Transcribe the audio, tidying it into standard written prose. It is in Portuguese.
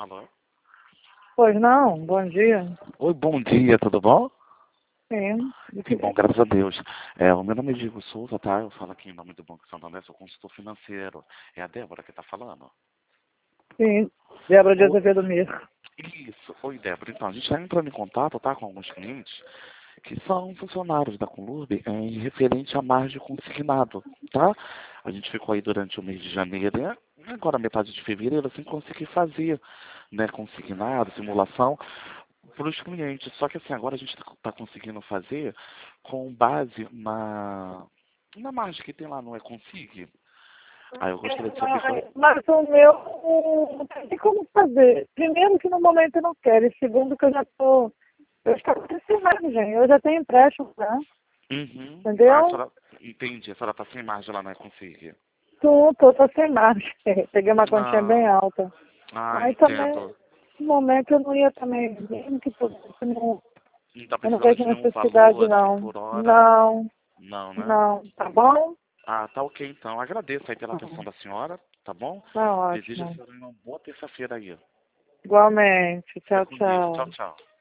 Alô? Pois não, bom dia. Oi, bom dia, tudo bom? Sim, Que bom, graças a Deus. O meu nome é Diego Souza, tá? Eu falo aqui em nome do Banco Santander, sou consultor financeiro. É a Débora que tá falando? sim. Débora de Oi, Azevedo Mir. isso. Oi, Débora. Então, a gente está entrando em contato, tá, com alguns clientes que são funcionários da Conlurb em referente a margem consignado, tá? A gente ficou aí durante o mês de janeiro e agora metade de fevereiro sem conseguir fazer, né, consignado, simulação para os clientes. Só que assim, agora a gente está conseguindo fazer com base na margem que tem lá no Econsig. Aí eu gostaria de saber qual... Mas o meu não tem como fazer. Primeiro que no momento eu não quero. E segundo que eu já estou. Eu estou sem margem. Eu já tenho empréstimo, né? Uhum. Ah, a Entendeu? senhora... Entendi, a senhora está sem margem lá no Econsig. Tô sem margem. Peguei uma quantia bem Ah, alta. Aí também, entendo. no momento eu não ia também. Mesmo que Não está eu não precisando vejo de nenhum necessidade, valor assim não. por hora? Não, Não, né? não. Tá bom? Ah, tá ok então. Agradeço aí pela atenção da senhora, tá bom? Tá Desejo a ótimo. senhora uma boa terça-feira aí. Igualmente. Fica Tchau, com Deus. Tchau, tchau. tchau.